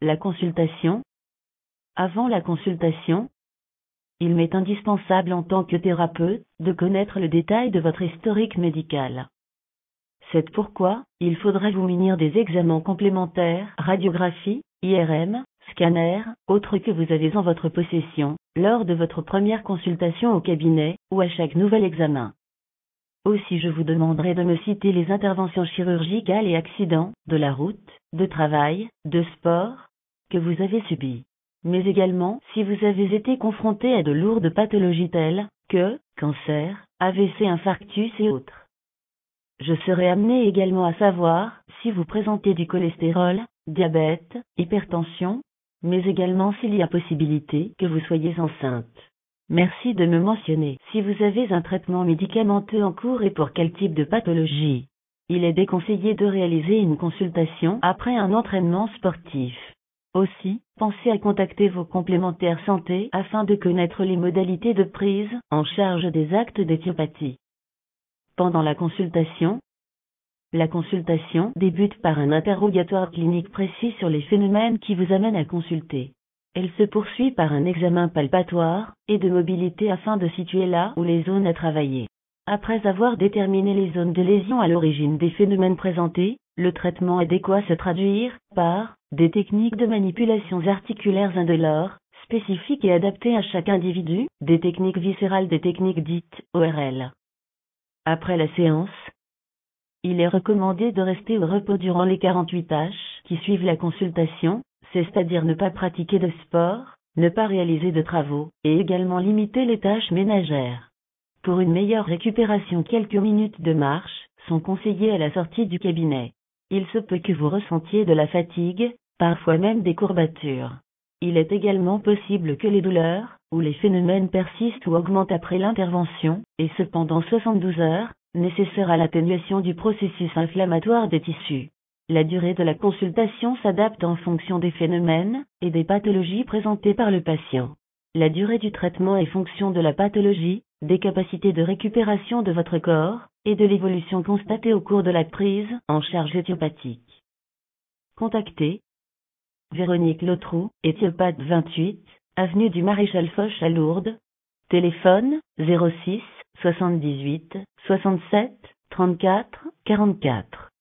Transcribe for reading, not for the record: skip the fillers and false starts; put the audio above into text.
La consultation. Avant la consultation, il m'est indispensable en tant que thérapeute de connaître le détail de votre historique médical. C'est pourquoi il faudra vous munir des examens complémentaires, radiographie, IRM, scanner, autres que vous avez en votre possession, lors de votre première consultation au cabinet, ou à chaque nouvel examen. Aussi je vous demanderai de me citer les interventions chirurgicales et accidents, de la route, de travail, de sport, que vous avez subies. Mais également si vous avez été confronté à de lourdes pathologies telles que cancer, AVC, infarctus et autres. Je serai amené également à savoir si vous présentez du cholestérol, diabète, hypertension, mais également s'il y a possibilité que vous soyez enceinte. Merci de me mentionner si vous avez un traitement médicamenteux en cours et pour quel type de pathologie. Il est déconseillé de réaliser une consultation après un entraînement sportif. Aussi, pensez à contacter vos complémentaires santé afin de connaître les modalités de prise en charge des actes d'éthiopathie. Pendant la consultation débute par un interrogatoire clinique précis sur les phénomènes qui vous amènent à consulter. Elle se poursuit par un examen palpatoire et de mobilité afin de situer là où les zones à travailler. Après avoir déterminé les zones de lésion à l'origine des phénomènes présentés, le traitement adéquat se traduire par des techniques de manipulations articulaires indolores, spécifiques et adaptées à chaque individu, des techniques viscérales, des techniques dites ORL. Après la séance, il est recommandé de rester au repos durant les 48 tâches qui suivent la consultation, c'est-à-dire ne pas pratiquer de sport, ne pas réaliser de travaux, et également limiter les tâches ménagères. Pour une meilleure récupération, quelques minutes de marche sont conseillées à la sortie du cabinet. Il se peut que vous ressentiez de la fatigue, parfois même des courbatures. Il est également possible que les douleurs ou les phénomènes persistent ou augmentent après l'intervention, et ce pendant 72 heures, nécessaire à l'atténuation du processus inflammatoire des tissus. La durée de la consultation s'adapte en fonction des phénomènes et des pathologies présentées par le patient. La durée du traitement est fonction de la pathologie, des capacités de récupération de votre corps et de l'évolution constatée au cours de la prise en charge éthiopathique. Contactez Véronique Lotrou, éthiopathe 28, avenue du Maréchal Foch à Lourdes. Téléphone 06 78 67 34 44.